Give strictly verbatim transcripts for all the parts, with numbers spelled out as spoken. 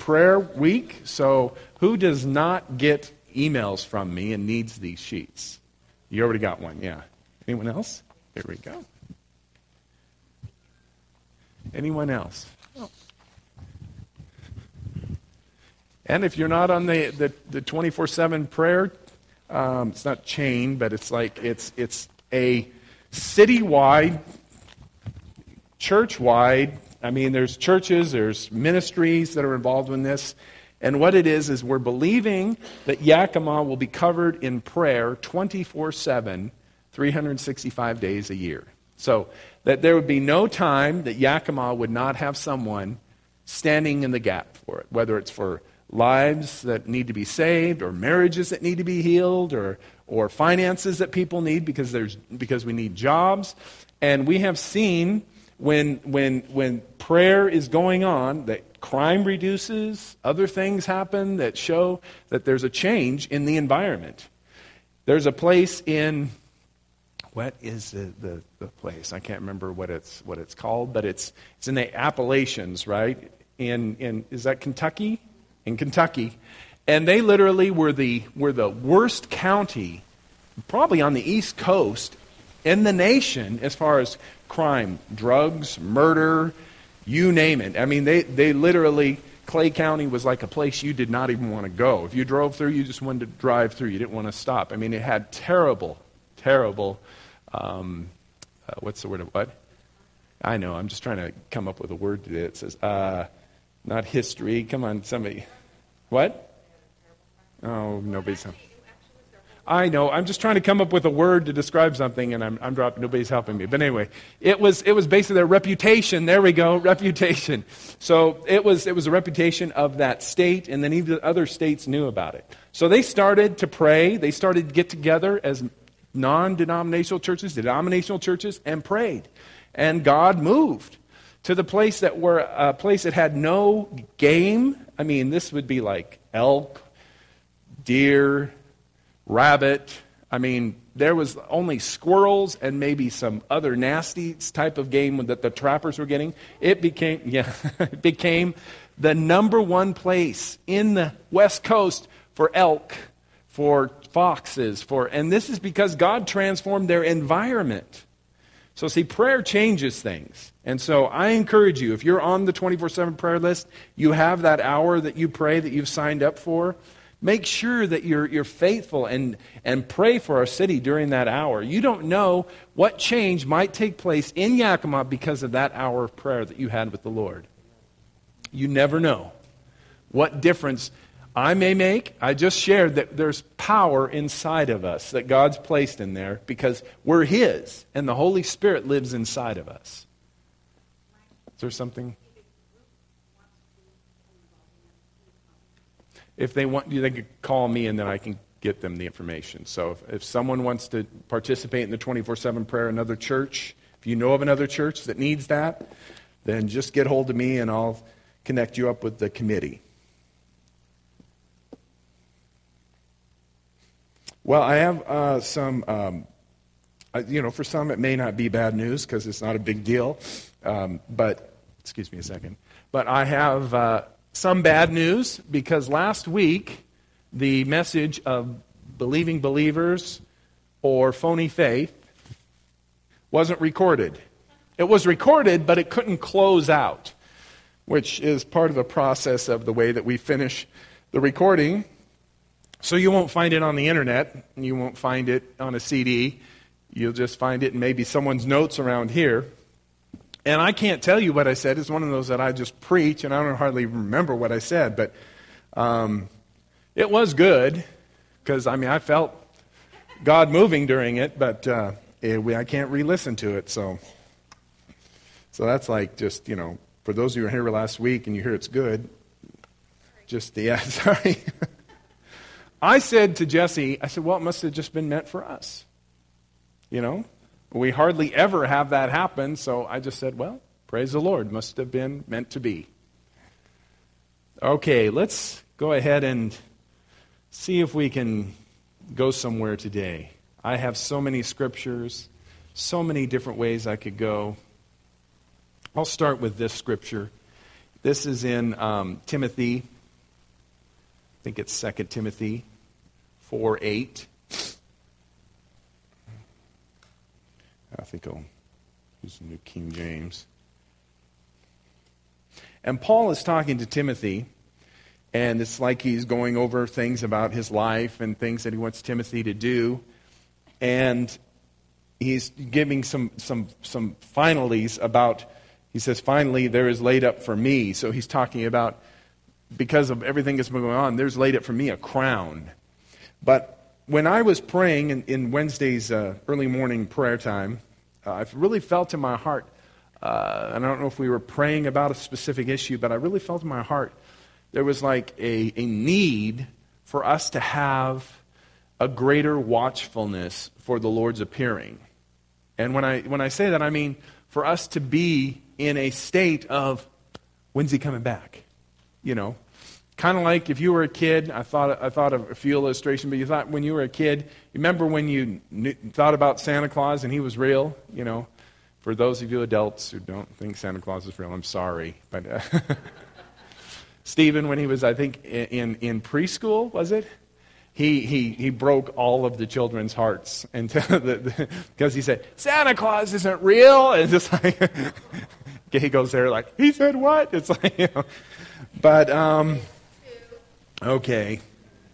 prayer week, so who does not get emails from me and needs these sheets? You already got one, yeah. Anyone else? There we go. Anyone else? Oh. And if you're not on the, the, the twenty-four seven prayer, um, it's not chain, but it's like it's it's a citywide, church-wide. I mean, there's churches, there's ministries that are involved in this. And what it is, is we're believing that Yakima will be covered in prayer twenty-four seven, three hundred sixty-five days a year. So that there would be no time that Yakima would not have someone standing in the gap for it, whether it's for lives that need to be saved, or marriages that need to be healed, or or finances that people need because there's because we need jobs. And we have seen when when when prayer is going on that crime reduces, other things happen that show that there's a change in the environment. There's a place in what is the, the, the place? I can't remember what it's what it's called, but it's it's in the Appalachians, right? In in is that Kentucky? In Kentucky, and they literally were the were the worst county, probably on the East Coast, in the nation as far as crime, drugs, murder, you name it. I mean, they they literally, Clay County was like a place you did not even want to go. If you drove through, you just wanted to drive through. You didn't want to stop. I mean, it had terrible, terrible. Um, uh, what's the word? What? I know. I'm just trying to come up with a word today. It says. Uh, Not history. Come on, somebody. What? Oh, nobody's. I know. I'm just trying to come up with a word to describe something, and I'm, I'm dropping. Nobody's helping me. But anyway, it was it was basically their reputation. There we go, reputation. So it was it was a reputation of that state, and then even other states knew about it. So they started to pray. They started to get together as non-denominational churches, denominational churches, and prayed, and God moved to the place that were a place that had no game. I mean, this would be like elk, deer, rabbit. I mean, there was only squirrels and maybe some other nasty type of game that the trappers were getting. It became, yeah, it became the number one place in the West Coast for elk, for foxes, for, and this is because God transformed their environment. So see, prayer changes things. And so I encourage you, if you're on the twenty-four seven prayer list, you have that hour that you pray that you've signed up for, make sure that you're you're faithful and, and pray for our city during that hour. You don't know what change might take place in Yakima because of that hour of prayer that you had with the Lord. You never know what difference I may make. I just shared that there's power inside of us that God's placed in there because we're His and the Holy Spirit lives inside of us. Is there something? If they want, they could call me and then I can get them the information. So if, if someone wants to participate in the twenty-four seven prayer, another church, if you know of another church that needs that, then just get hold of me and I'll connect you up with the committee. Well, I have uh, some, um, uh, you know, for some it may not be bad news because it's not a big deal. Um, but, excuse me a second. But I have uh, some bad news because last week the message of believing believers or phony faith wasn't recorded. It was recorded, but it couldn't close out, which is part of the process of the way that we finish the recording. So you won't find it on the internet, you won't find it on a C D, you'll just find it in maybe someone's notes around here. And I can't tell you what I said. It's one of those that I just preach, and I don't hardly remember what I said, but um, it was good, because, I mean, I felt God moving during it, but uh, it, I can't re-listen to it, so so that's like just, you know, for those of you who were here last week and you hear it's good, just, yeah, sorry. I said to Jesse, I said, well, it must have just been meant for us. You know, we hardly ever have that happen, so I just said, well, praise the Lord, must have been meant to be. Okay, let's go ahead and see if we can go somewhere today. I have so many scriptures, so many different ways I could go. I'll start with this scripture. This is in um, Timothy I think it's Second Timothy four eight. I think I'll use the New King James. And Paul is talking to Timothy, and it's like he's going over things about his life and things that he wants Timothy to do. And he's giving some some some finalities about, he says, finally there is laid up for me. So he's talking about, because of everything that's been going on, there's laid up for me a crown. But when I was praying in, in Wednesday's uh, early morning prayer time, uh, I've really felt in my heart, uh, and I don't know if we were praying about a specific issue, but I really felt in my heart there was like a, a need for us to have a greater watchfulness for the Lord's appearing. And when I when I say that, I mean for us to be in a state of, when's he coming back? You know, kind of like if you were a kid. I thought I thought of a few illustrations, but you thought when you were a kid, you remember when you knew, thought about Santa Claus and he was real? You know, for those of you adults who don't think Santa Claus is real, I'm sorry, but uh, Stephen, when he was, I think, in in preschool, was it? He he he broke all of the children's hearts until the, the, because he said Santa Claus isn't real, and just like he goes there like, he said what? It's like, you know. But, um, okay.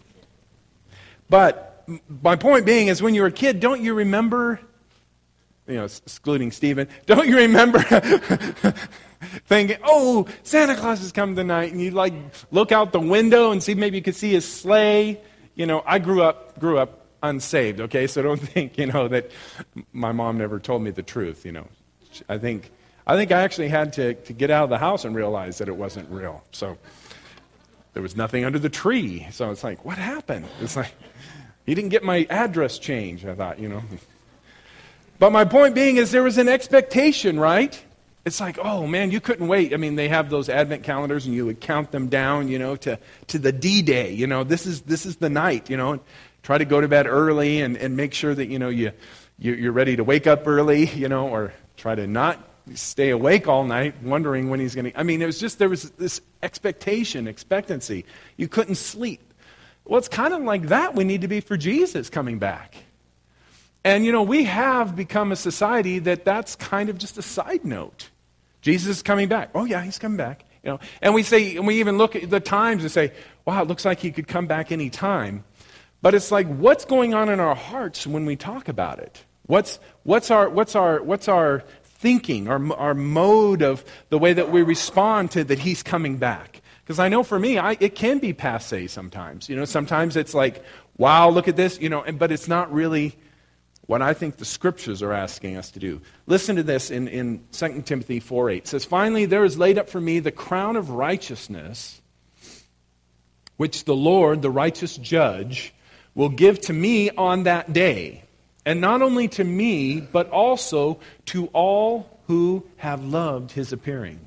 But my point being is when you were a kid, don't you remember, you know, excluding Stephen, don't you remember thinking, oh, Santa Claus is coming tonight, and you like look out the window and see, maybe you could see his sleigh. You know, I grew up grew up unsaved, okay, so don't think, you know, that my mom never told me the truth, you know. I think I think I actually had to, to get out of the house and realize that it wasn't real. So there was nothing under the tree. So it's like, what happened? It's like, he didn't get my address changed, I thought, you know. But my point being is there was an expectation, right? It's like, oh, man, you couldn't wait. I mean, they have those Advent calendars, and you would count them down, you know, to, to the D-Day. You know, this is this is the night, you know. And try to go to bed early and, and make sure that, you know, you, you, you're ready to wake up early, you know, or try to not stay awake all night wondering when he's going to... I mean, it was just, there was this expectation, expectancy. You couldn't sleep. Well, it's kind of like that we need to be for Jesus coming back. And, you know, we have become a society that that's kind of just a side note. Jesus is coming back. Oh, yeah, he's coming back. You know, and we say, and we even look at the times and say, wow, it looks like he could come back any time. But it's like, what's going on in our hearts when we talk about it? What's what's our what's our what's our thinking, our our mode of the way that we respond to that he's coming back? Because I know for me, I, it can be passé sometimes. You know, sometimes it's like, wow, look at this. You know, and, but it's not really what I think the Scriptures are asking us to do. Listen to this in, in Second Timothy four eight. It says, finally, there is laid up for me the crown of righteousness, which the Lord, the righteous judge, will give to me on that day. And not only to me, but also to all who have loved his appearing.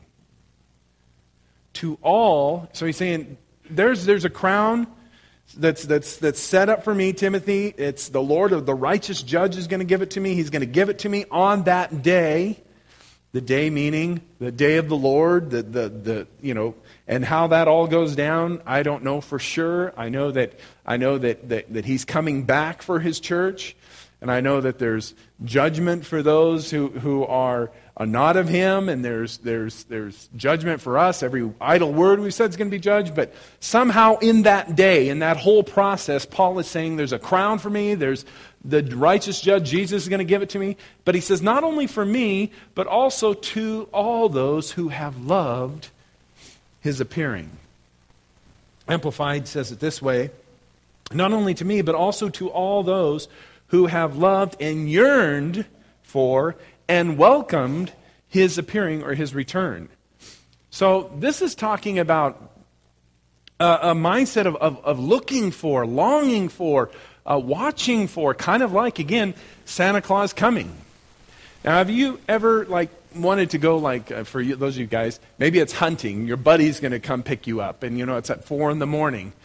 To all, so he's saying, there's there's a crown that's that's that's set up for me, Timothy. It's the Lord of the righteous judge is going to give it to me. He's going to give it to me on that day. The day meaning the day of the Lord, the the the you know, and how that all goes down, I don't know for sure. I know that I know that that, that he's coming back for his church. And I know that there's judgment for those who, who are, are not of him, and there's there's there's judgment for us. Every idle word we said is going to be judged. But somehow in that day, in that whole process, Paul is saying there's a crown for me. There's the righteous judge, Jesus, is going to give it to me. But he says not only for me, but also to all those who have loved his appearing. Amplified says it this way, not only to me, but also to all those who have loved and yearned for and welcomed his appearing or his return. So this is talking about a, a mindset of, of, of looking for, longing for, uh, watching for, kind of like, again, Santa Claus coming. Now, have you ever, like, wanted to go, like, uh, for you, those of you guys, maybe it's hunting. Your buddy's going to come pick you up, and, you know, it's at four in the morning.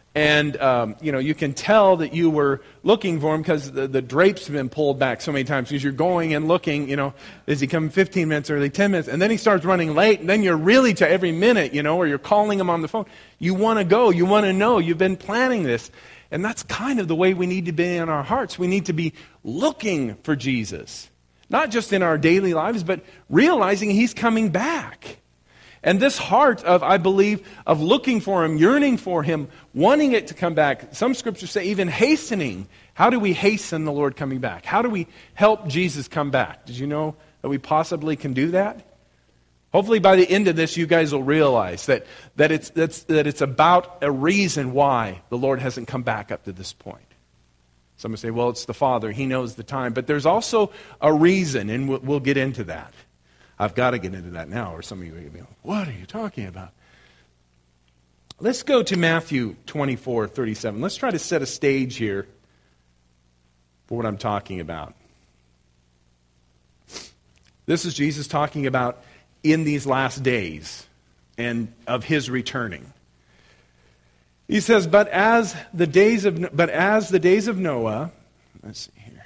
And, um, you know, you can tell that you were looking for him because the, the drapes have been pulled back so many times because you're going and looking, you know, is he coming fifteen minutes early, ten minutes? And then he starts running late, and then you're really to every minute, you know, or you're calling him on the phone. You want to go. You want to know. You've been planning this. And that's kind of the way we need to be in our hearts. We need to be looking for Jesus. Not just in our daily lives, but realizing he's coming back. And this heart of, I believe, of looking for him, yearning for him, wanting it to come back. Some scriptures say even hastening. How do we hasten the Lord coming back? How do we help Jesus come back? Did you know that we possibly can do that? Hopefully by the end of this, you guys will realize that, that, it's, that's, that it's about a reason why the Lord hasn't come back up to this point. Some will say, well, it's the Father. He knows the time. But there's also a reason, and we'll, we'll get into that. I've got to get into that now, or some of you are going to be like, what are you talking about? Let's go to Matthew twenty-four thirty-seven. Let's try to set a stage here for what I'm talking about. This is Jesus talking about in these last days and of his returning. He says, but as the days of but as the days of Noah, let's see here.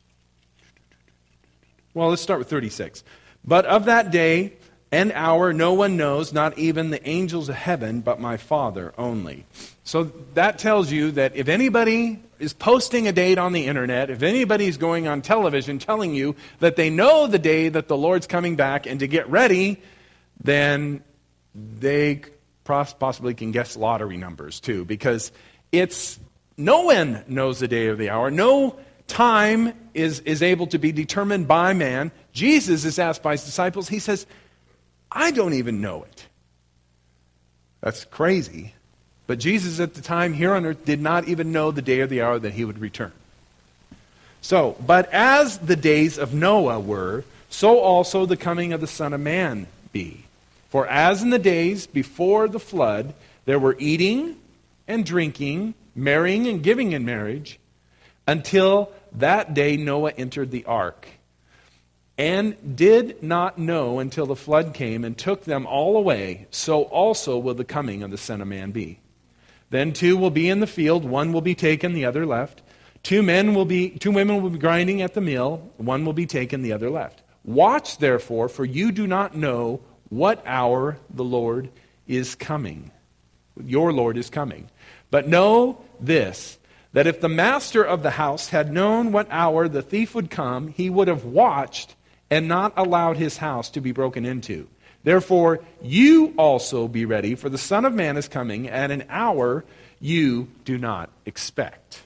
Well, let's start with thirty-six. But of that day and hour no one knows, not even the angels of heaven, but my Father only. So that tells you that if anybody is posting a date on the internet, if anybody is going on television telling you that they know the day that the Lord's coming back and to get ready, then they possibly can guess lottery numbers too, because it's no one knows the day or the hour. No time is, is able to be determined by man. Jesus is asked by his disciples, he says, I don't even know it. That's crazy. But Jesus at the time here on earth did not even know the day or the hour that he would return. So, but as the days of Noah were, so also the coming of the Son of Man be. For as in the days before the flood, there were eating and drinking, marrying and giving in marriage, until that day Noah entered the ark, and did not know until the flood came and took them all away, so also will the coming of the Son of Man be. Then two will be in the field, one will be taken, the other left. Two men will be, two women will be grinding at the mill, one will be taken, the other left. Watch therefore, for you do not know what hour the Lord is coming. Your Lord is coming. But know this, that if the master of the house had known what hour the thief would come, he would have watched and not allowed his house to be broken into. Therefore, you also be ready, for the Son of Man is coming at an hour you do not expect.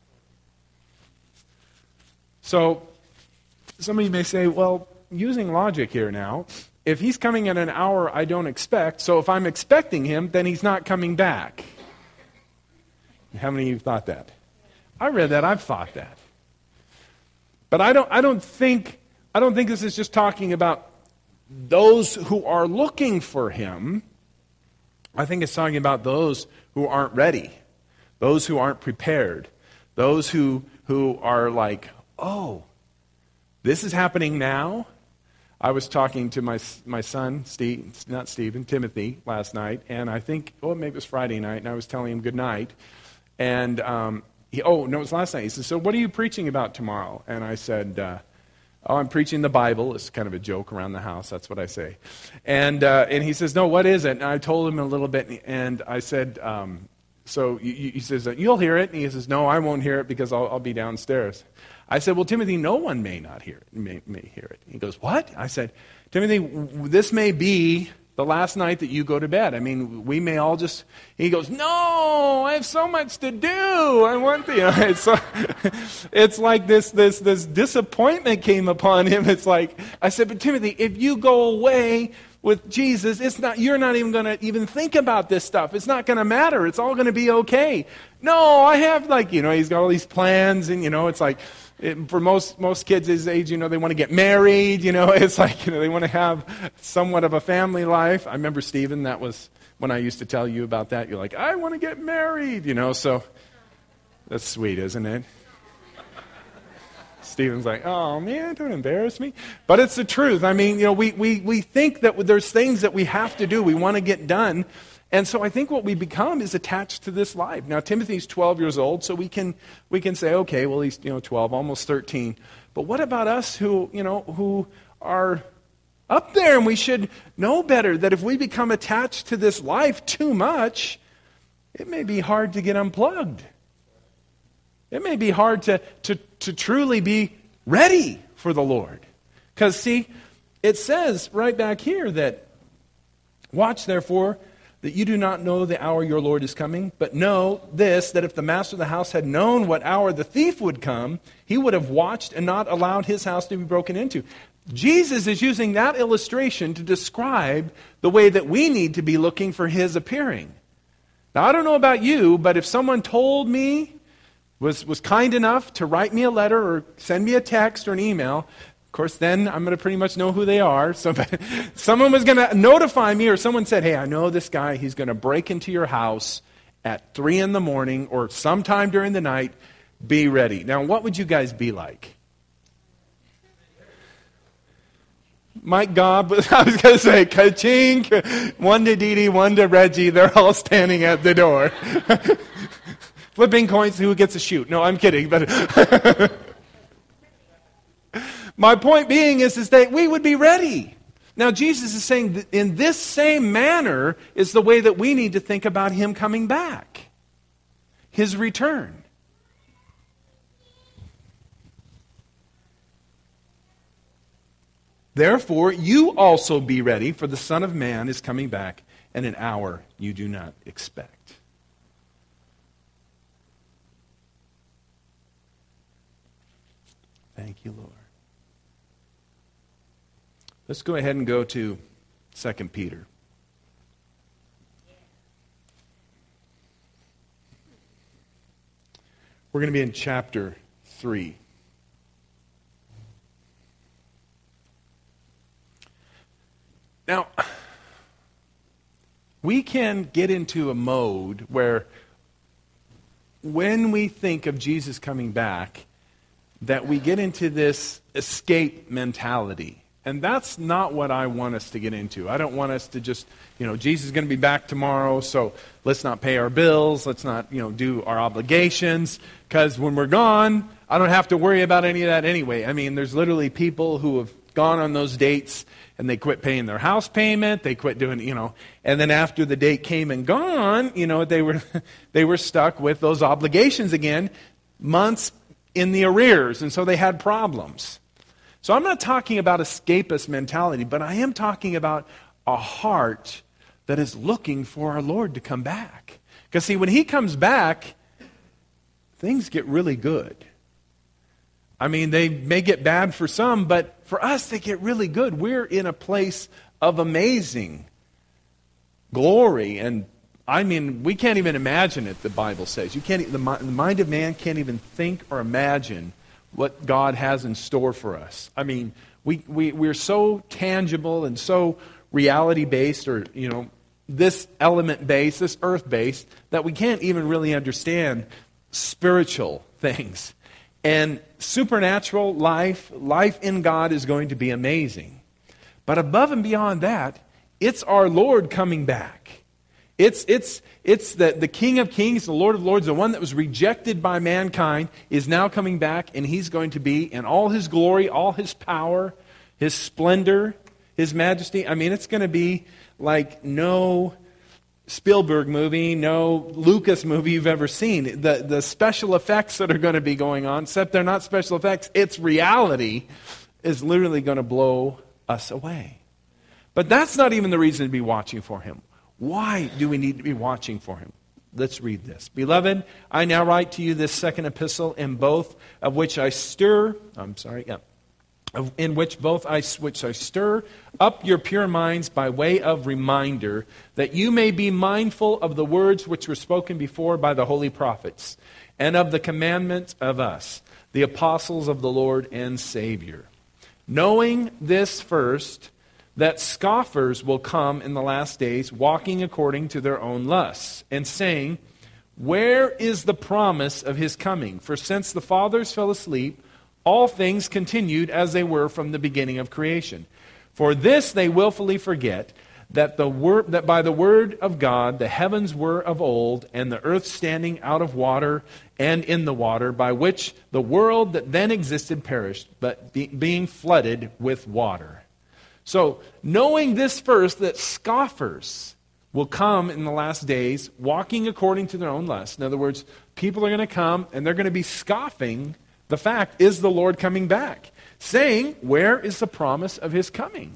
So, some of you may say, well, using logic here now, if he's coming at an hour I don't expect, so if I'm expecting him, then he's not coming back. How many of you thought that? I read that, I've thought that. But I don't I don't think I don't think this is just talking about those who are looking for him. I think it's talking about those who aren't ready, those who aren't prepared, those who who are like, oh, this is happening now. I was talking to my my son, Steve, not Stephen, Timothy, last night, and I think, oh, maybe it was Friday night, and I was telling him good night, and um, he, oh, no, it was last night. He said, so what are you preaching about tomorrow? And I said, uh, oh, I'm preaching the Bible. It's kind of a joke around the house. That's what I say. And uh, and he says, no, what is it? And I told him a little bit, and I said, um, so he says, you'll hear it. And he says, no, I won't hear it because I'll, I'll be downstairs. I said, well, Timothy, no one may not hear it, may, may hear it. He goes, what? I said, Timothy, this may be the last night that you go to bed. I mean, we may all just, he goes, no, I have so much to do. I want the, you know, it's, so, it's like this, this, this disappointment came upon him. It's like, I said, but Timothy, if you go away with Jesus, it's not, you're not even going to even think about this stuff. It's not going to matter. It's all going to be okay. No, I have like, you know, he's got all these plans and, you know, it's like, it, for most most kids his age, you know, they want to get married, you know, it's like, you know, they want to have somewhat of a family life. I remember, Stephen, that was when I used to tell you about that. You're like, I want to get married, you know, so that's sweet, isn't it? Stephen's like, oh, man, don't embarrass me. But it's the truth. I mean, you know, we, we, we think that there's things that we have to do, we want to get done, And so I think what we become is attached to this life. Now, Timothy's twelve years old, so we can we can say, okay, well, he's, you know, twelve, almost thirteen. But what about us who, you know, who are up there, and we should know better that if we become attached to this life too much, it may be hard to get unplugged. It may be hard to, to, to truly be ready for the Lord. Because, see, it says right back here that, watch therefore, that you do not know the hour your Lord is coming, but know this, that if the master of the house had known what hour the thief would come, he would have watched and not allowed his house to be broken into. Jesus is using that illustration to describe the way that we need to be looking for his appearing. Now, I don't know about you, but if someone told me, was, was kind enough to write me a letter or send me a text or an email, of course, then I'm going to pretty much know who they are. So, someone was going to notify me, or someone said, hey, I know this guy, he's going to break into your house at three in the morning or sometime during the night. Be ready. Now, what would you guys be like? Mike Gobb, I was going to say, ka-ching, one to Dee Dee, one to Reggie, they're all standing at the door. Flipping coins, who gets a shoot? No, I'm kidding. But my point being is, is that we would be ready. Now, Jesus is saying that in this same manner is the way that we need to think about him coming back. His return. Therefore, you also be ready, for the Son of Man is coming back in an hour you do not expect. Thank you, Lord. Let's go ahead and go to Second Peter. We're going to be in chapter three. Now, we can get into a mode where when we think of Jesus coming back, that we get into this escape mentality. And that's not what I want us to get into. I don't want us to just, you know, Jesus is going to be back tomorrow, so let's not pay our bills, let's not, you know, do our obligations, because when we're gone, I don't have to worry about any of that anyway. I mean, there's literally people who have gone on those dates and they quit paying their house payment, they quit doing, you know, and then after the date came and gone, you know, they were they were stuck with those obligations again, months in the arrears, and so they had problems. So I'm not talking about escapist mentality, but I am talking about a heart that is looking for our Lord to come back. Because see, when he comes back, things get really good. I mean, they may get bad for some, but for us, they get really good. We're in a place of amazing glory. And I mean, we can't even imagine it, the Bible says. You can't. The mind of man can't even think or imagine what God has in store for us. I mean, we, we, we're so tangible and so reality-based, or, you know, this element-based, this earth-based, that we can't even really understand spiritual things. And supernatural life, life in God is going to be amazing. But above and beyond that, it's our Lord coming back. It's it's it's the, the King of Kings, the Lord of Lords, the one that was rejected by mankind, is now coming back, and he's going to be in all his glory, all his power, his splendor, his majesty. I mean, it's going to be like no Spielberg movie, no Lucas movie you've ever seen. The, the special effects that are going to be going on, except they're not special effects, it's reality, is literally going to blow us away. But that's not even the reason to be watching for him. Why do we need to be watching for him? Let's read this. Beloved, I now write to you this second epistle, in both of which I stir, I'm sorry, yeah, in which both I which I stir up your pure minds by way of reminder, that you may be mindful of the words which were spoken before by the holy prophets, and of the commandment of us, the apostles of the Lord and Savior. Knowing this first, that scoffers will come in the last days, walking according to their own lusts, and saying, where is the promise of his coming? For since the fathers fell asleep, all things continued as they were from the beginning of creation. For this they willfully forget, that the word that by the word of God the heavens were of old, and the earth standing out of water and in the water, by which the world that then existed perished, but be, being flooded with water. So, knowing this first, that scoffers will come in the last days, walking according to their own lust. In other words, people are going to come and they're going to be scoffing the fact, is the Lord coming back? Saying, where is the promise of his coming?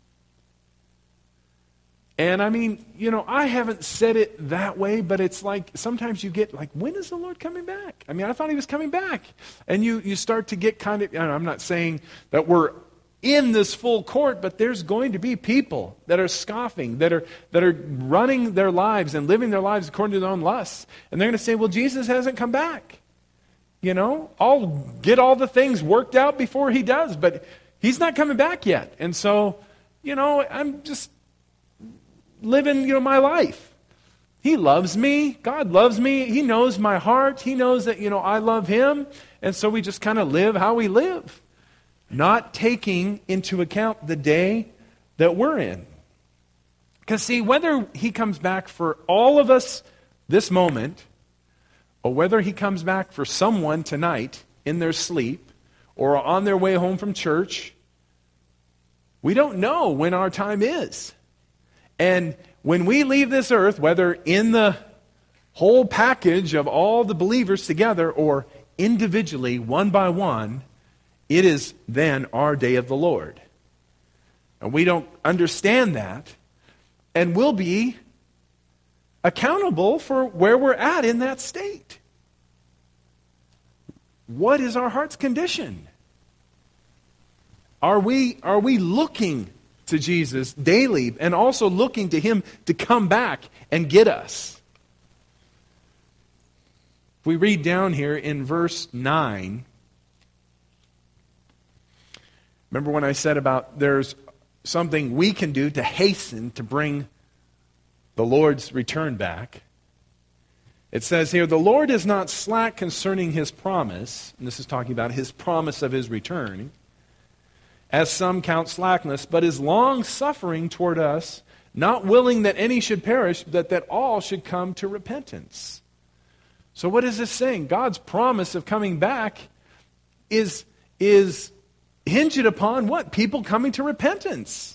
And I mean, you know, I haven't said it that way, but it's like sometimes you get like, when is the Lord coming back? I mean, I thought he was coming back. And you, you start to get kind of, I'm not saying that we're in this full court, but there's going to be people that are scoffing, that are that are running their lives and living their lives according to their own lusts. And they're going to say, well, Jesus hasn't come back. You know, I'll get all the things worked out before he does, but he's not coming back yet. And so, you know, I'm just living, you know, my life. He loves me. God loves me. He knows my heart. He knows that, you know, I love him. And so we just kind of live how we live, not taking into account the day that we're in. Because see, whether he comes back for all of us this moment, or whether he comes back for someone tonight in their sleep, or on their way home from church, we don't know when our time is. And when we leave this earth, whether in the whole package of all the believers together or individually, one by one, it is then our day of the Lord. And we don't understand that, and we'll be accountable for where we're at in that state. What is our heart's condition? Are we, are we looking to Jesus daily and also looking to him to come back and get us? If we read down here in verse nine, remember when I said about there's something we can do to hasten to bring the Lord's return back? It says here, the Lord is not slack concerning his promise, and this is talking about his promise of his return, as some count slackness, but is long-suffering toward us, not willing that any should perish, but that all should come to repentance. So what is this saying? God's promise of coming back is, is hinged upon what? People coming to repentance.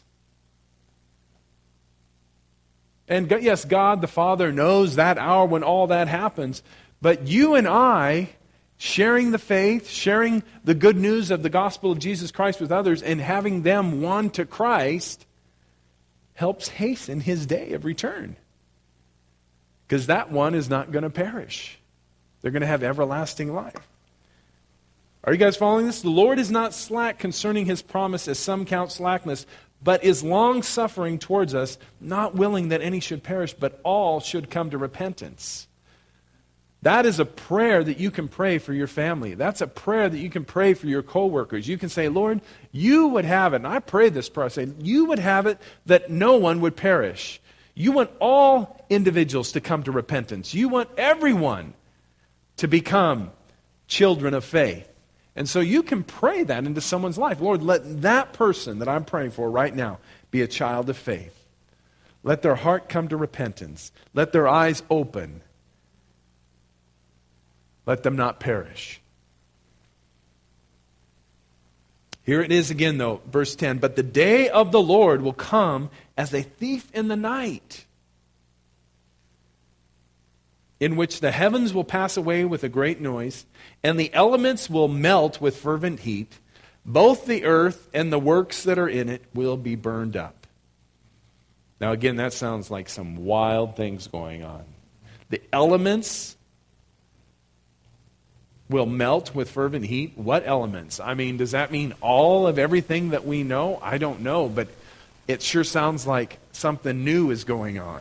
And yes, God the Father knows that hour when all that happens, but you and I, sharing the faith, sharing the good news of the gospel of Jesus Christ with others, and having them won to Christ, helps hasten his day of return. Because that one is not going to perish. They're going to have everlasting life. Are you guys following this? The Lord is not slack concerning his promise, as some count slackness, but is long-suffering towards us, not willing that any should perish, but all should come to repentance. That is a prayer that you can pray for your family. That's a prayer that you can pray for your coworkers. You can say, Lord, you would have it, and I pray this prayer, I say, you would have it that no one would perish. You want all individuals to come to repentance. You want everyone to become children of faith. And so you can pray that into someone's life. Lord, let that person that I'm praying for right now be a child of faith. Let their heart come to repentance. Let their eyes open. Let them not perish. Here it is again, though, verse ten. But the day of the Lord will come as a thief in the night, in which the heavens will pass away with a great noise, and the elements will melt with fervent heat. Both the earth and the works that are in it will be burned up. Now again, that sounds like some wild things going on. The elements will melt with fervent heat. What elements? I mean, does that mean all of everything that we know? I don't know, but it sure sounds like something new is going on.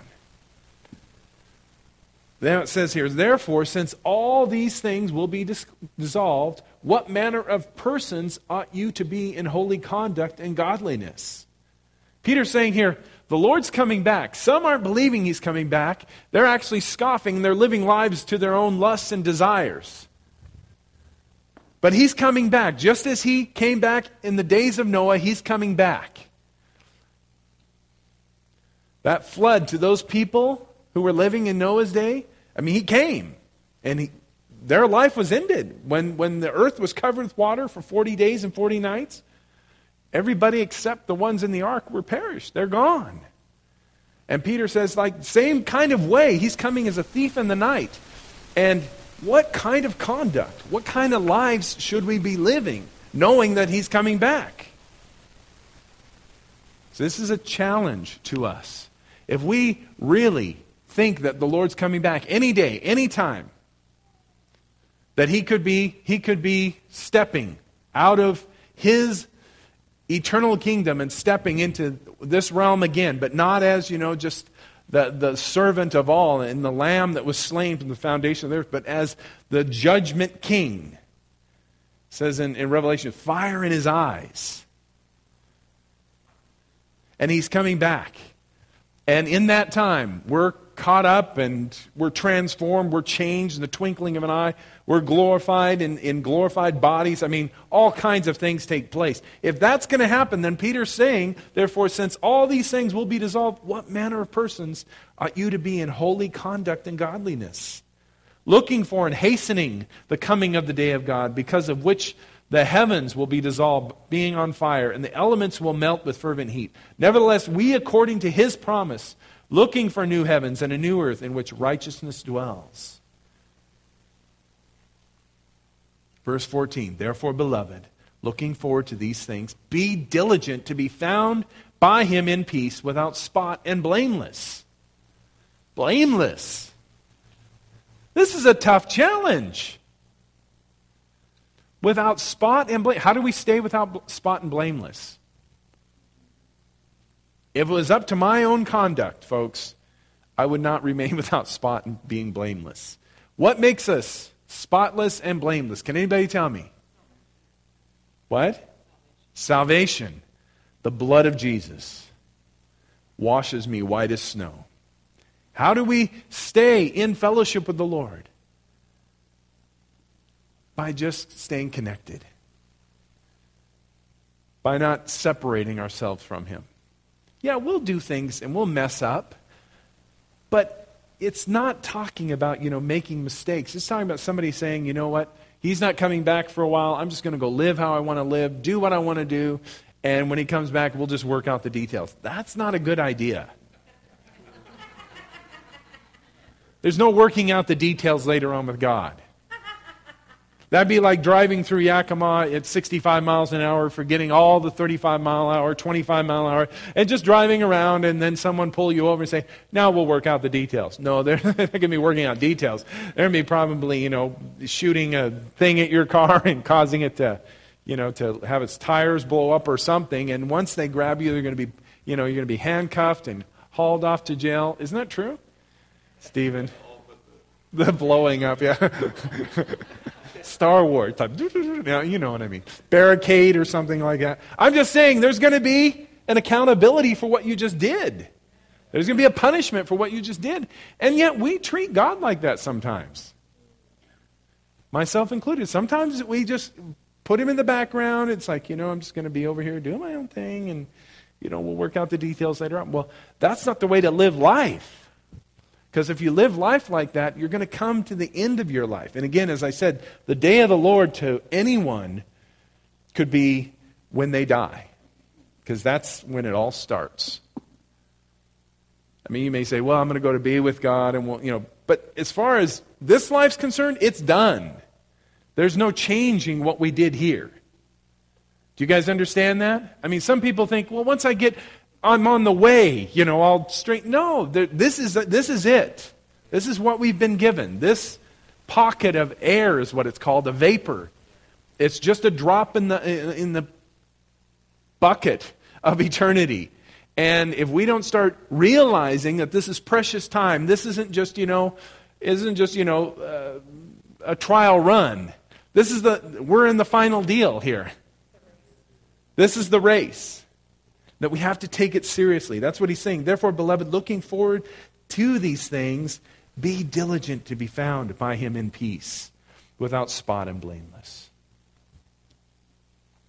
Then it says here, therefore, since all these things will be dis- dissolved, what manner of persons ought you to be in holy conduct and godliness? Peter's saying here, the Lord's coming back. Some aren't believing he's coming back. They're actually scoffing, and they're living lives to their own lusts and desires. But he's coming back. Just as he came back in the days of Noah, he's coming back. That flood to those people who were living in Noah's day, I mean, he came. And he, their life was ended. When, when the earth was covered with water for forty days and forty nights, everybody except the ones in the ark were perished. They're gone. And Peter says, like, same kind of way. He's coming as a thief in the night. And what kind of conduct, what kind of lives should we be living, knowing that he's coming back? So this is a challenge to us. If we really think that the Lord's coming back any day, any time, that he could be, he could be stepping out of his eternal kingdom and stepping into this realm again, but not as, you know, just the, the servant of all and the lamb that was slain from the foundation of the earth, but as the judgment king. It says in, in Revelation, fire in his eyes. And he's coming back. And in that time, we're caught up and we're transformed, we're changed in the twinkling of an eye, we're glorified in, in glorified bodies. I mean, all kinds of things take place. If that's going to happen, then Peter's saying, therefore, since all these things will be dissolved, what manner of persons ought you to be in holy conduct and godliness? Looking for and hastening the coming of the day of God, because of which the heavens will be dissolved, being on fire, and the elements will melt with fervent heat. Nevertheless, we, according to his promise, looking for new heavens and a new earth in which righteousness dwells. Verse fourteen, therefore, beloved, looking forward to these things, be diligent to be found by him in peace, without spot and blameless. Blameless. This is a tough challenge. Without spot and blame. How do we stay without spot and blameless? If it was up to my own conduct, folks, I would not remain without spot and being blameless. What makes us spotless and blameless? Can anybody tell me? What? Salvation. The blood of Jesus washes me white as snow. How do we stay in fellowship with the Lord? By just staying connected. By not separating ourselves from him. Yeah, we'll do things and we'll mess up. But it's not talking about, you know, making mistakes. It's talking about somebody saying, you know what, he's not coming back for a while. I'm just going to go live how I want to live, do what I want to do, and when he comes back, we'll just work out the details. That's not a good idea. There's no working out the details later on with God. That'd be like driving through Yakima at sixty-five miles an hour, forgetting all the thirty-five mile an hour, twenty-five mile an hour, and just driving around, and then someone pull you over and say, now we'll work out the details. No, they're not going to be working out details. They're going to be probably, you know, shooting a thing at your car and causing it to, you know, to have its tires blow up or something. And once they grab you, they're going to be, you know, you're going to be handcuffed and hauled off to jail. Isn't that true, Stephen? The blowing up, yeah. Star Wars type, you know what I mean, barricade or something like that. I'm just saying there's going to be an accountability for what you just did. There's going to be a punishment for what you just did. And yet we treat God like that sometimes. Myself included. Sometimes we just put him in the background. It's like, you know, I'm just going to be over here doing my own thing, and, you know, we'll work out the details later on. Well, that's not the way to live life. Because if you live life like that, you're going to come to the end of your life. And again, as I said, the day of the Lord to anyone could be when they die. Because that's when it all starts. I mean, you may say, well, I'm going to go to be with God, and we'll, you know, but as far as this life's concerned, it's done. There's no changing what we did here. Do you guys understand that? I mean, some people think, well, once I get... I'm on the way, you know, I'll straight. No, there, this is this is it. This is what we've been given. This pocket of air is what it's called, a vapor. It's just a drop in the in the bucket of eternity. And if we don't start realizing that this is precious time, this isn't just, you know, isn't just, you know, uh, a trial run. This is the we're in the final deal here. This is the race. That we have to take it seriously. That's what he's saying. Therefore, beloved, looking forward to these things, be diligent to be found by him in peace, without spot and blameless.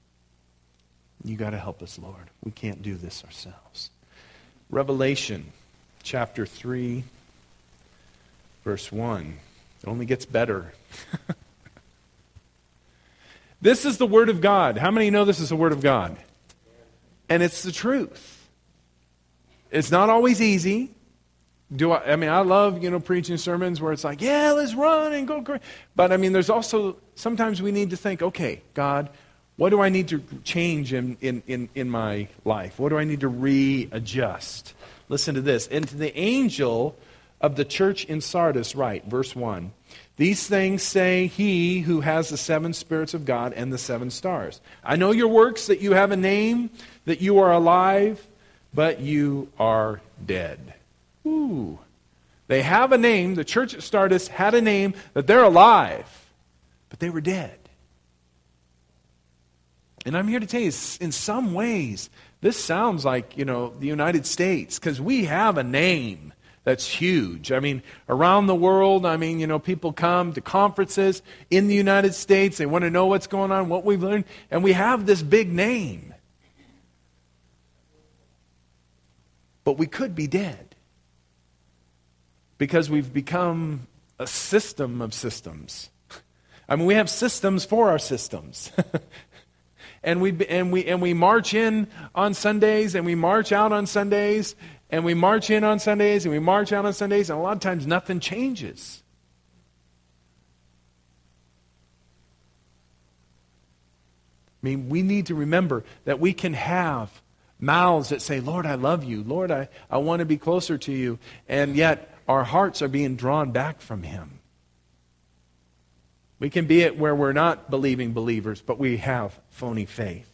You got to help us, Lord. We can't do this ourselves. Revelation chapter three, verse one. It only gets better. This is the Word of God. How many know this is the Word of God? And it's the truth. It's not always easy. Do I, I mean, I love, you know, preaching sermons where it's like, yeah, let's run and go crazy. But I mean, there's also, sometimes we need to think, okay, God, what do I need to change in, in, in, in my life? What do I need to readjust? Listen to this. And to the angel of the church in Sardis write, verse one, these things say he who has the seven spirits of God and the seven stars. I know your works, that you have a name, that you are alive, but you are dead. Ooh. They have a name. The church at Sardis had a name, that they're alive, but they were dead. And I'm here to tell you, in some ways, this sounds like, you know, the United States, because we have a name that's huge. I mean, around the world, I mean, you know, people come to conferences in the United States. They want to know what's going on, what we've learned, and we have this big name. But we could be dead because we've become a system of systems. I mean, we have systems for our systems. And we and we and we march in on Sundays, and we march out on Sundays, and we march in on Sundays, and we march out on Sundays, and a lot of times nothing changes. I mean, we need to remember that we can have mouths that say, Lord, I love you. Lord, I, I want to be closer to you. And yet our hearts are being drawn back from Him. We can be it where we're not believing believers, but we have phony faith.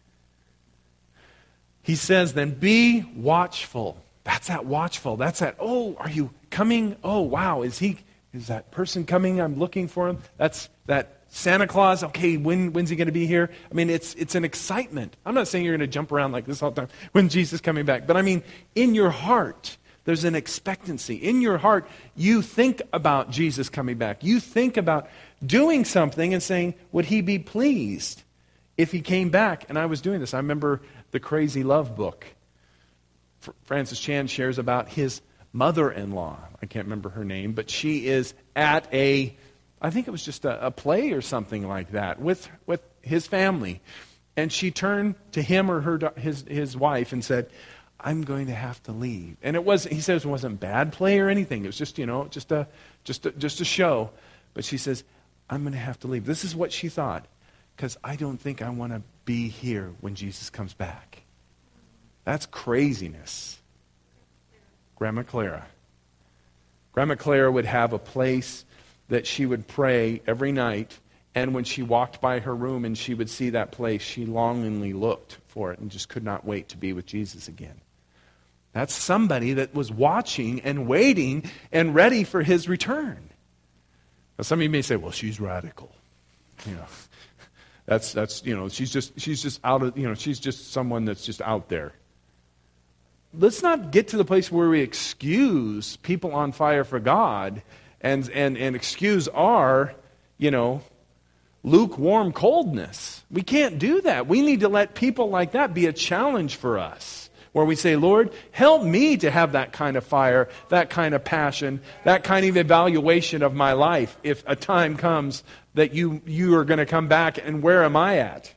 He says then, be watchful. That's that watchful. That's that, oh, are you coming? Oh, wow, is he, is that person coming? I'm looking for him. That's that Santa Claus. Okay, when, when's he going to be here? I mean, it's it's an excitement. I'm not saying you're going to jump around like this all the time when Jesus is coming back. But I mean, in your heart, there's an expectancy. In your heart, you think about Jesus coming back. You think about doing something and saying, would He be pleased if He came back? And I was doing this. I remember the Crazy Love book. Francis Chan shares about his mother-in-law. I can't remember her name, but she is at a, I think it was just a, a play or something like that with, with his family. And she turned to him or her his his wife and said, I'm going to have to leave. And it was, he says it wasn't bad play or anything. It was just, you know, just a just a, just a show. But she says, I'm going to have to leave. This is what she thought, because I don't think I want to be here when Jesus comes back. That's craziness. Grandma Clara. Grandma Clara would have a place that she would pray every night, and when she walked by her room and she would see that place, she longingly looked for it and just could not wait to be with Jesus again. That's somebody that was watching and waiting and ready for His return. Now, some of you may say, well, she's radical. You know, that's, that's, you know, she's just, she's just out of, you know, she's just someone that's just out there. Let's not get to the place where we excuse people on fire for God and, and, and excuse our, you know, lukewarm coldness. We can't do that. We need to let people like that be a challenge for us, where we say, Lord, help me to have that kind of fire, that kind of passion, that kind of evaluation of my life if a time comes that you, you are going to come back, and where am I at?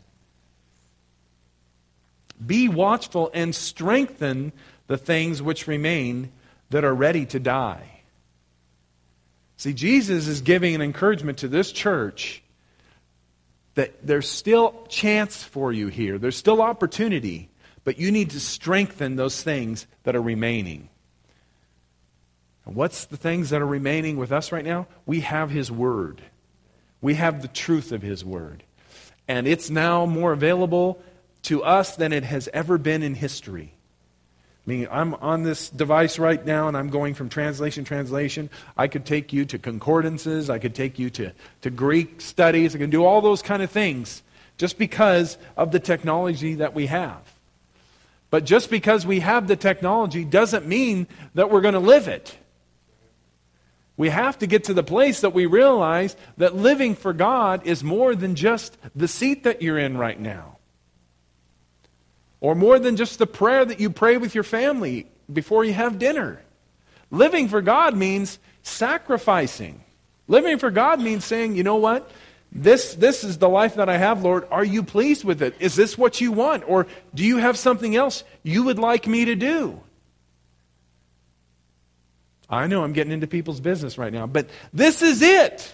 Be watchful and strengthen the things which remain that are ready to die. See, Jesus is giving an encouragement to this church that there's still chance for you here. There's still opportunity, but you need to strengthen those things that are remaining. And what's the things that are remaining with us right now? We have His Word. We have the truth of His Word. And it's now more available to us than it has ever been in history. I mean, I'm on this device right now, and I'm going from translation to translation. I could take you to concordances. I could take you to, to Greek studies. I can do all those kind of things just because of the technology that we have. But just because we have the technology doesn't mean that we're going to live it. We have to get to the place that we realize that living for God is more than just the seat that you're in right now. Or more than just the prayer that you pray with your family before you have dinner. Living for God means sacrificing. Living for God means saying, you know what? This, this is the life that I have, Lord. Are you pleased with it? Is this what you want? Or do you have something else you would like me to do? I know I'm getting into people's business right now, but this is it.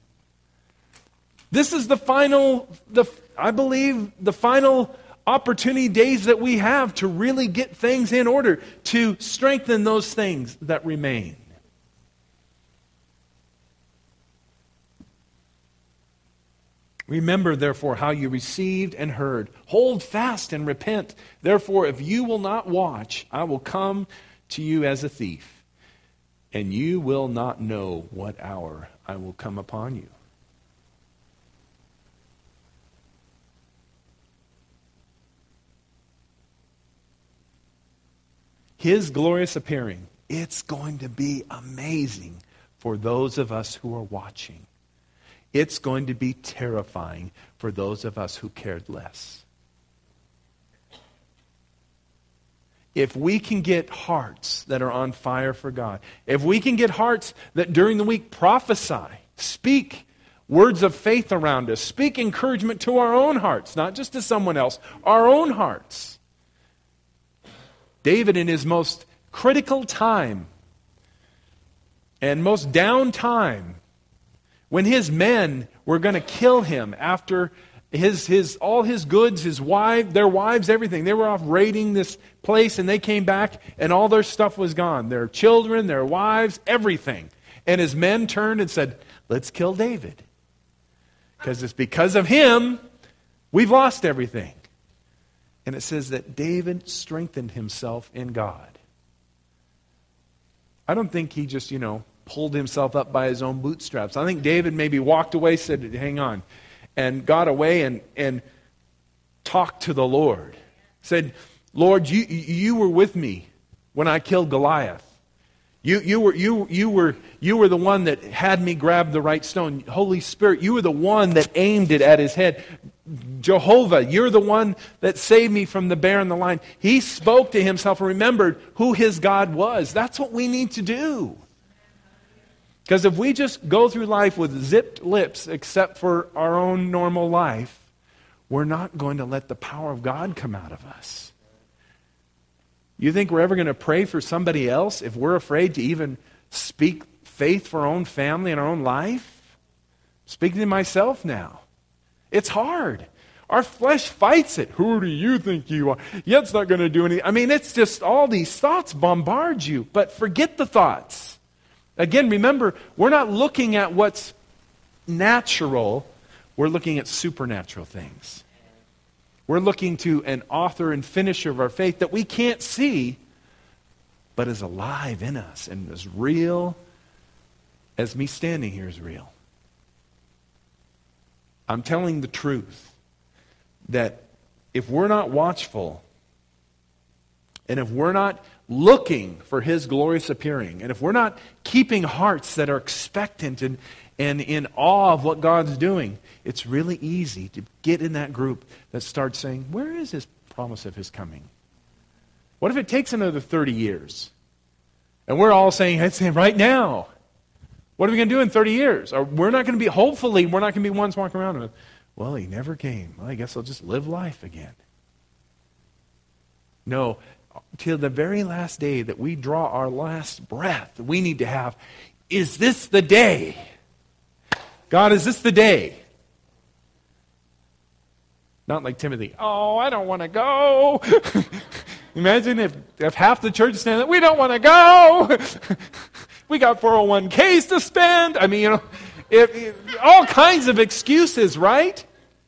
This is the final, the I believe, the final opportunity days that we have to really get things in order, to strengthen those things that remain. Remember, therefore, how you received and heard. Hold fast and repent. Therefore, if you will not watch, I will come to you as a thief, and you will not know what hour I will come upon you. His glorious appearing, it's going to be amazing for those of us who are watching. It's going to be terrifying for those of us who cared less. If we can get hearts that are on fire for God, if we can get hearts that during the week prophesy, speak words of faith around us, speak encouragement to our own hearts, not just to someone else, our own hearts. David, in his most critical time and most down time, when his men were going to kill him after his his all his goods, his wife, their wives, everything. They were off raiding this place, and they came back, and all their stuff was gone. Their children, their wives, everything. And his men turned and said, let's kill David. Because it's because of him we've lost everything. And it says that David strengthened himself in God. I don't think he just, you know, pulled himself up by his own bootstraps. I think David maybe walked away, said, hang on, and got away and, and talked to the Lord. Said, Lord, you you were with me when I killed Goliath. You you were you you were you were the one that had me grab the right stone. Holy Spirit, you were the one that aimed it at his head. Jehovah, you're the one that saved me from the bear and the lion. He spoke to himself and remembered who his God was. That's what we need to do. Because if we just go through life with zipped lips, except for our own normal life, we're not going to let the power of God come out of us. You think we're ever going to pray for somebody else if we're afraid to even speak faith for our own family and our own life? Speaking to myself now. It's hard. Our flesh fights it. Who do you think you are? Yeah, it's not going to do anything. I mean, it's just all these thoughts bombard you. But forget the thoughts. Again, remember, we're not looking at what's natural. We're looking at supernatural things. We're looking to an author and finisher of our faith that we can't see, but is alive in us and is real as me standing here is real. I'm telling the truth that if we're not watchful, and if we're not looking for His glorious appearing, and if we're not keeping hearts that are expectant and, and in awe of what God's doing, it's really easy to get in that group that starts saying, where is His promise of His coming? What if it takes another thirty years? And we're all saying, it's right now. What are we going to do in thirty years? Or we're not going to be, hopefully, we're not going to be ones walking around with, well, He never came. Well, I guess I'll just live life again. No, till the very last day that we draw our last breath, we need to have, is this the day? God, is this the day? Not like Timothy, oh, I don't want to go. Imagine if, if half the church is standing there, we don't want to go. We got four oh one k's to spend. I mean, you know, if, if, all kinds of excuses, right?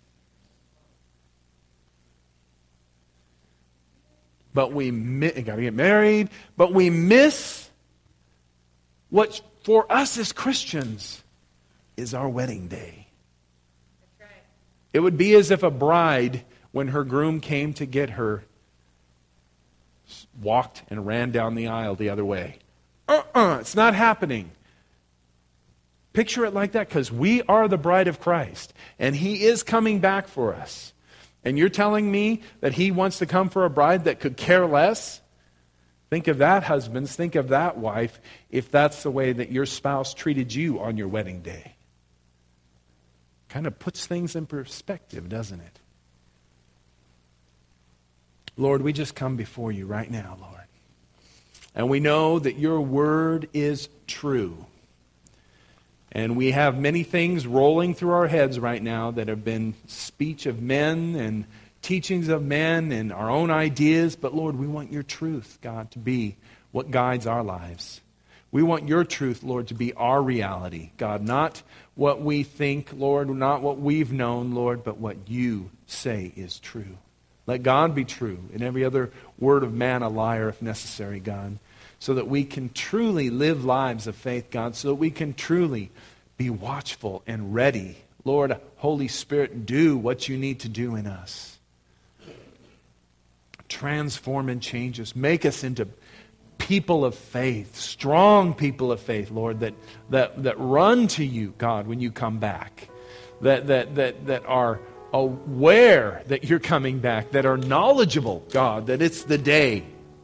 But we mi- got to get married. But we miss what for us as Christians is our wedding day. That's right. It would be as if a bride, when her groom came to get her, walked and ran down the aisle the other way. Uh-uh, it's not happening. Picture it like that, because we are the bride of Christ, and He is coming back for us. And you're telling me that He wants to come for a bride that could care less? Think of that, husbands. Think of that, wife, if that's the way that your spouse treated you on your wedding day. Kind of puts things in perspective, doesn't it? Lord, we just come before you right now, Lord. And we know that your word is true. And we have many things rolling through our heads right now that have been speech of men and teachings of men and our own ideas. But Lord, we want your truth, God, to be what guides our lives. We want your truth, Lord, to be our reality, God. Not what we think, Lord, not what we've known, Lord, but what you say is true. Let God be true, and every other word of man a liar if necessary, God. So that we can truly live lives of faith, God. So that we can truly be watchful and ready. Lord, Holy Spirit, do what you need to do in us. Transform and change us. Make us into people of faith, strong people of faith, Lord, that that that run to you, God, when you come back. That that that that are aware that you're coming back, that are knowledgeable, God, that it's the day.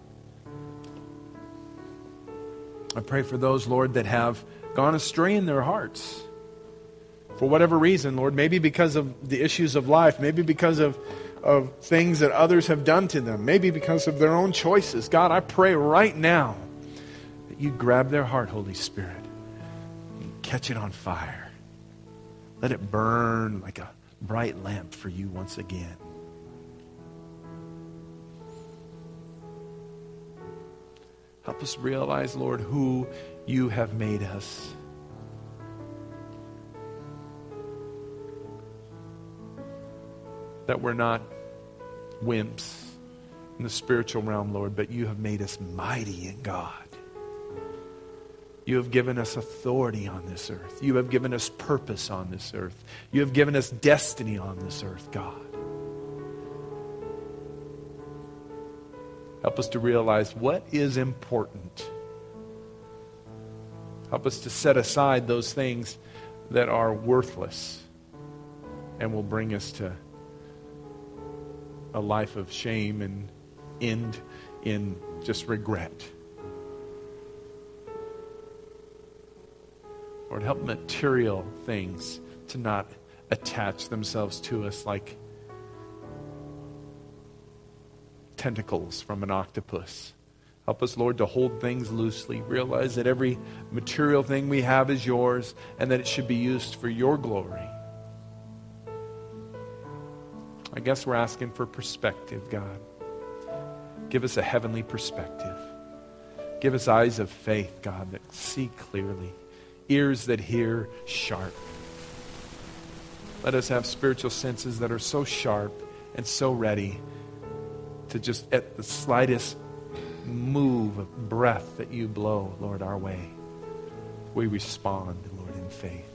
I pray for those, Lord, that have gone astray in their hearts. For whatever reason, Lord, maybe because of the issues of life, maybe because of, of things that others have done to them, maybe because of their own choices. God, I pray right now that you grab their heart, Holy Spirit, and catch it on fire. Let it burn like a bright lamp for you once again. Help us realize, Lord, who you have made us. That we're not wimps in the spiritual realm, Lord, but you have made us mighty in God. You have given us authority on this earth. You have given us purpose on this earth. You have given us destiny on this earth, God. Help us to realize what is important. Help us to set aside those things that are worthless and will bring us to a life of shame and end in just regret. Lord, help material things to not attach themselves to us like tentacles from an octopus. Help us, Lord, to hold things loosely. Realize that every material thing we have is yours and that it should be used for your glory. I guess we're asking for perspective, God. Give us a heavenly perspective. Give us eyes of faith, God, that see clearly. Ears that hear sharp. Let us have spiritual senses that are so sharp and so ready to just at the slightest move of breath that you blow, Lord, our way, we respond, Lord, in faith.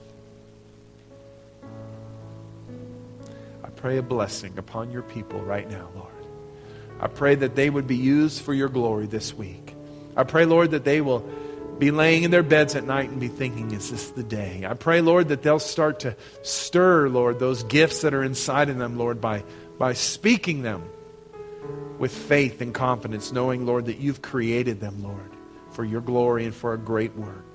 I pray a blessing upon your people right now, Lord. I pray that they would be used for your glory this week. I pray, Lord, that they will be laying in their beds at night and be thinking, is this the day? I pray, Lord, that they'll start to stir, Lord, those gifts that are inside of them, Lord, by, by speaking them with faith and confidence, knowing, Lord, that you've created them, Lord, for your glory and for a great work.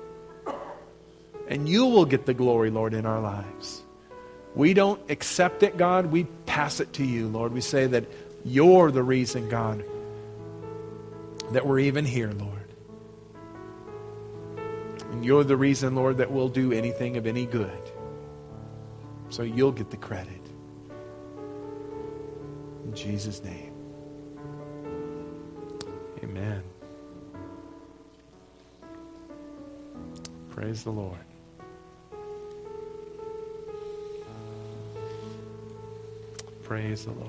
And you will get the glory, Lord, in our lives. We don't accept it, God. We pass it to you, Lord. We say that you're the reason, God, that we're even here, Lord. And you're the reason, Lord, that we'll do anything of any good. So you'll get the credit. In Jesus' name. Amen. Praise the Lord. Praise the Lord.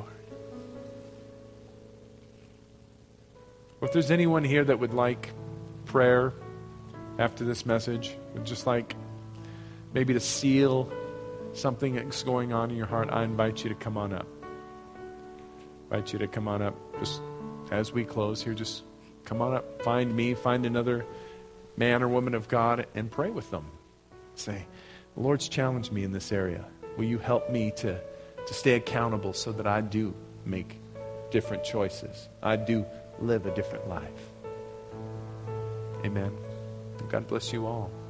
Well, if there's anyone here that would like prayer after this message, would just like maybe to seal something that's going on in your heart, I invite you to come on up. I invite you to come on up. Just as we close here, just come on up. Find me, find another man or woman of God, and pray with them. Say, the Lord's challenged me in this area. Will you help me to, to stay accountable so that I do make different choices? I do live a different life. Amen. God bless you all.